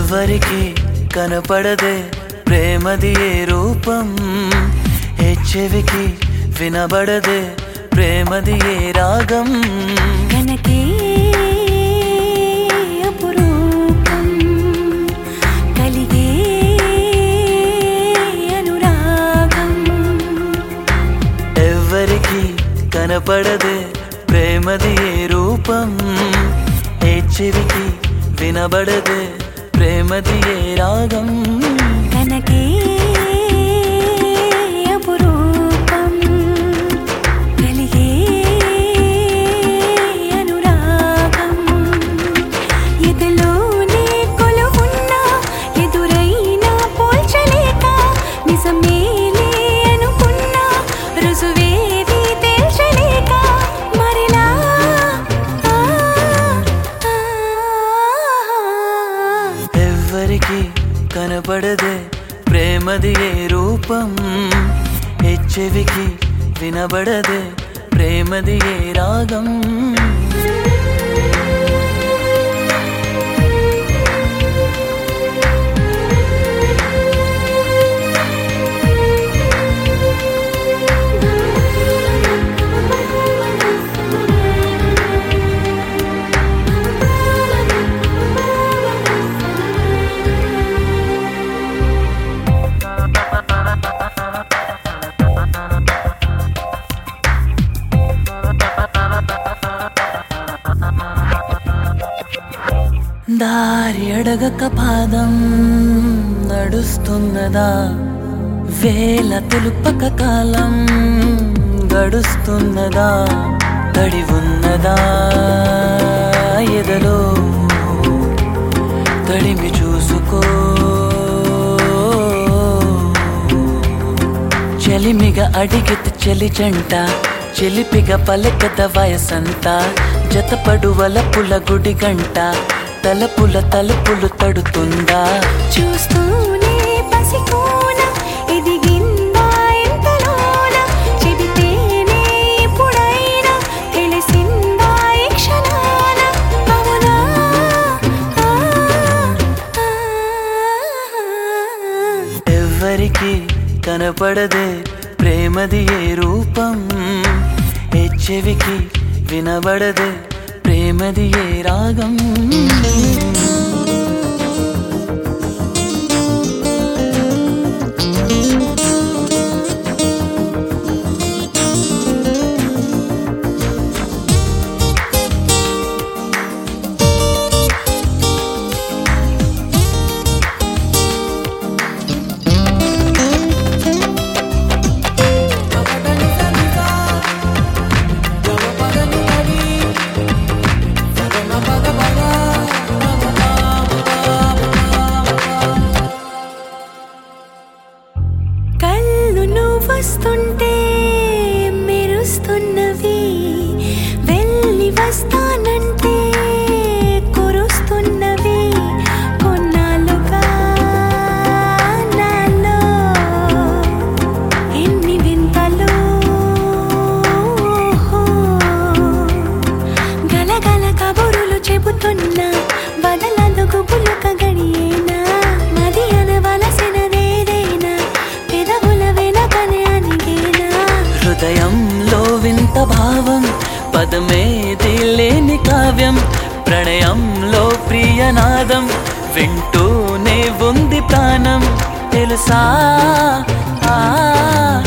ఎవ్వరికి కనపడదే ప్రేమది ఏ రూపం, ఏ చెవికి వినబడదే ప్రేమది ఏ రాగం. కనకే అపురూపం కలిగే అనురాగం. ఎవ్వరికి కనపడదే ప్రేమది ఏ రూపం, ఏ చెవికి వినబడదే ప్రేమది ఏ రాగం. కనకే అపురూపం కలిగే అనురాగం. ఎదలోనే కొలువున్నా ఎదురైనా పోల్చలేక, నిజమేలే అనుకున్నా రుజువేది తేల్చలేక, మరిలా ఎవ్వరికి కనపడదే ప్రేమది ఏ రూపం, ఏ చెవికి వినబడదే ప్రేమది ఏ రాగం. దారి అడగక పాదం నడుస్తున్నదా, వేల తెలుపక కాలం గడుస్తున్నదా, తడి ఉన్నదా ఎదలో తడిమి చూసుకో. చెలిమిగా అడిగితే చెలి జంట, చెలిపిగా పలకద వయసంతా, జతపడు వలపుల గుడి గంట, తలపుల తలుపులు తడుతుందా. చూస్తూనే పసికోన ఎదిగిందా ఎంతలోన, చెబితేనే ఎప్పుడైనా తెలిసిందా ఈ క్షణాన. అవునా ఎవ్వరికి కనపడదే ప్రేమది ఏ రూపం, ఏ చెవికి వినబడదే ప్రేమది ఏ రాగం. వస్తుంటే మెరుస్తున్నవి, వెళ్ళి వస్తానంటే కురుస్తున్నవి, కొన్నాళ్ళుగా నాలో ఎన్ని వింతలు. గలగల కబురులు చెబుతున్నా వదలదు గుబులుక గడియేనా, మది అనవలసినదేదైనా పెదవుల వెనకనే అనిగేనా. హృదయంలో వింత భావం, పదమేది లేని కావ్యం, ప్రణయంలో ప్రియనాదం, వింటూనే ఉంది ప్రాణం తెలుసా.